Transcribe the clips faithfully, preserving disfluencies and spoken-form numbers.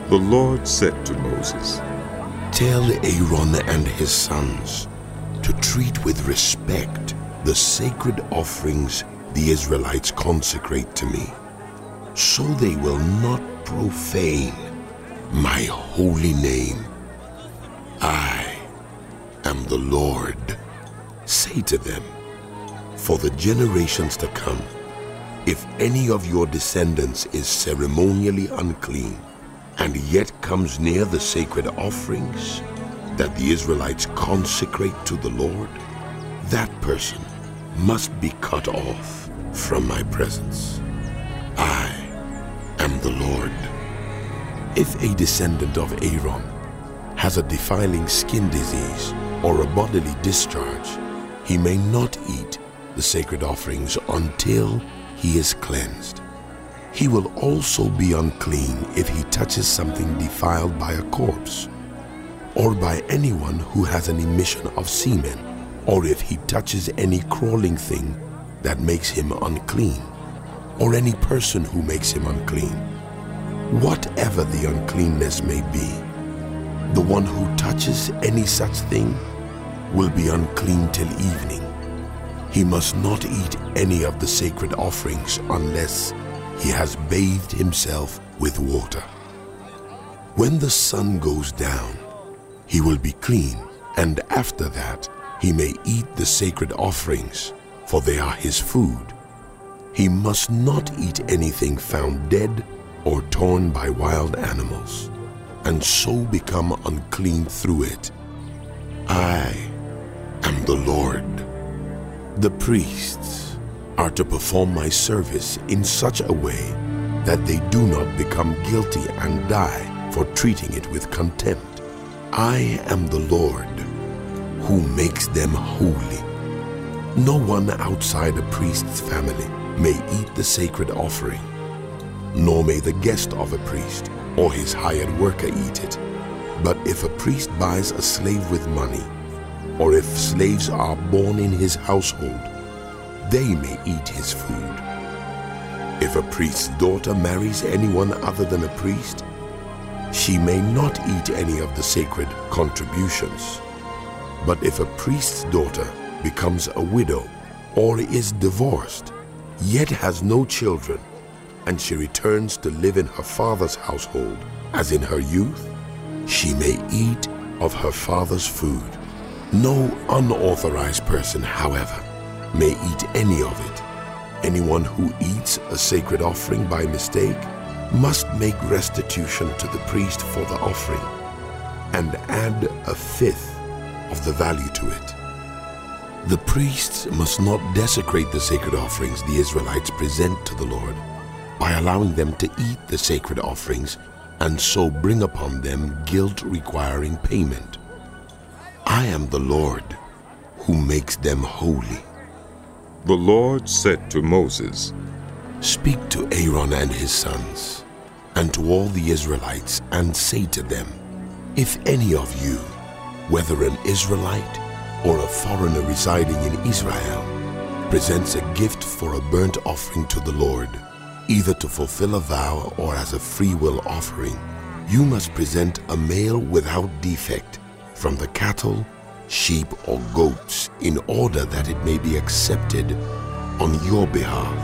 The Lord said to Moses, "Tell Aaron and his sons to treat with respect the sacred offerings the Israelites consecrate to me, so they will not profane my holy name. I am the Lord. Say to them, for the generations to come, if any of your descendants is ceremonially unclean and yet comes near the sacred offerings that the Israelites consecrate to the Lord, that person must be cut off from my presence. I am the Lord. If a descendant of Aaron has a defiling skin disease or a bodily discharge, he may not eat the sacred offerings until he is cleansed. He will also be unclean if he touches something defiled by a corpse, or by anyone who has an emission of semen, or if he touches any crawling thing that makes him unclean, or any person who makes him unclean. Whatever the uncleanness may be, the one who touches any such thing will be unclean till evening. He must not eat any of the sacred offerings unless he has bathed himself with water. When the sun goes down, he will be clean, and after that he may eat the sacred offerings, for they are his food. He must not eat anything found dead or torn by wild animals, and so become unclean through it. I am the Lord. The priests are to perform my service in such a way that they do not become guilty and die for treating it with contempt. I am the Lord who makes them holy. No one outside a priest's family may eat the sacred offering, nor may the guest of a priest or his hired worker eat it. But if a priest buys a slave with money, or if slaves are born in his household, they may eat his food. If a priest's daughter marries anyone other than a priest, she may not eat any of the sacred contributions. But if a priest's daughter becomes a widow or is divorced, yet has no children, and she returns to live in her father's household as in her youth, she may eat of her father's food. No unauthorized person, however, may eat any of it. Anyone who eats a sacred offering by mistake must make restitution to the priest for the offering and add a fifth of the value to it. The priests must not desecrate the sacred offerings the Israelites present to the Lord by allowing them to eat the sacred offerings and so bring upon them guilt requiring payment. I am the Lord who makes them holy. The Lord said to Moses, "Speak to Aaron and his sons, and to all the Israelites, and say to them, if any of you, whether an Israelite or a foreigner residing in Israel, presents a gift for a burnt offering to the Lord, either to fulfill a vow or as a freewill offering, you must present a male without defect from the cattle, sheep, or goats, in order that it may be accepted on your behalf.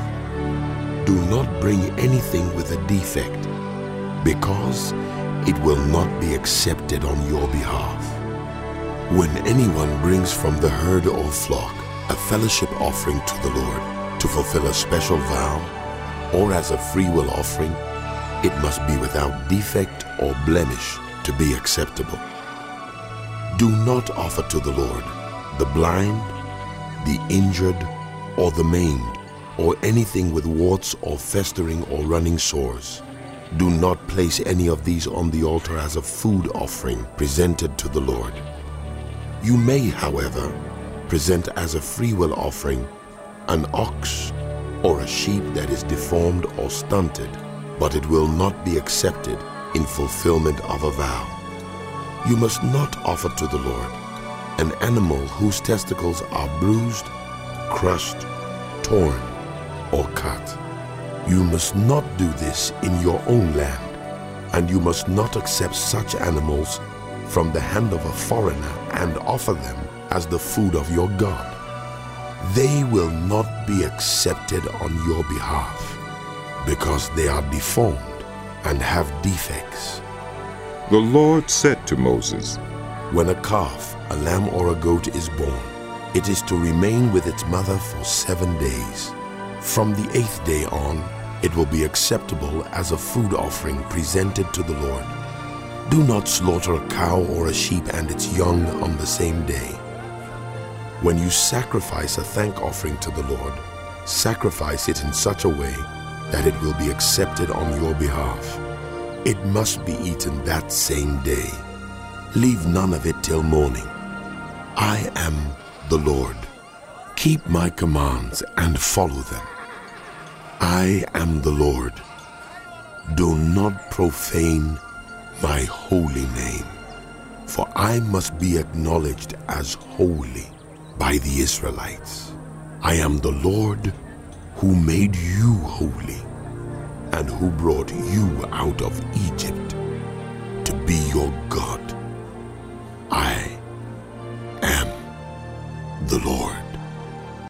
Do not bring anything with a defect, because it will not be accepted on your behalf. When anyone brings from the herd or flock a fellowship offering to the Lord to fulfill a special vow, or as a freewill offering, it must be without defect or blemish to be acceptable. Do not offer to the Lord the blind, the injured, or the maimed, or anything with warts or festering or running sores. Do not place any of these on the altar as a food offering presented to the Lord. You may, however, present as a freewill offering an ox or a sheep that is deformed or stunted, but it will not be accepted in fulfillment of a vow. You must not offer to the Lord an animal whose testicles are bruised, crushed, torn, or cut. You must not do this in your own land, and you must not accept such animals from the hand of a foreigner and offer them as the food of your God. They will not be accepted on your behalf, because they are deformed and have defects. The Lord said to Moses, When a calf, a lamb or a goat is born, it is to remain with its mother for seven days. From the eighth day on, it will be acceptable as a food offering presented to the Lord. Do not slaughter a cow or a sheep and its young on the same day. When you sacrifice a thank offering to the Lord, sacrifice it in such a way that it will be accepted on your behalf. It must be eaten that same day. Leave none of it till morning. I am the Lord. Keep my commands and follow them. I am the Lord. Do not profane my holy name, for I must be acknowledged as holy by the Israelites. I am the Lord who made you holy and who brought you out of Egypt to be your God. I am the Lord.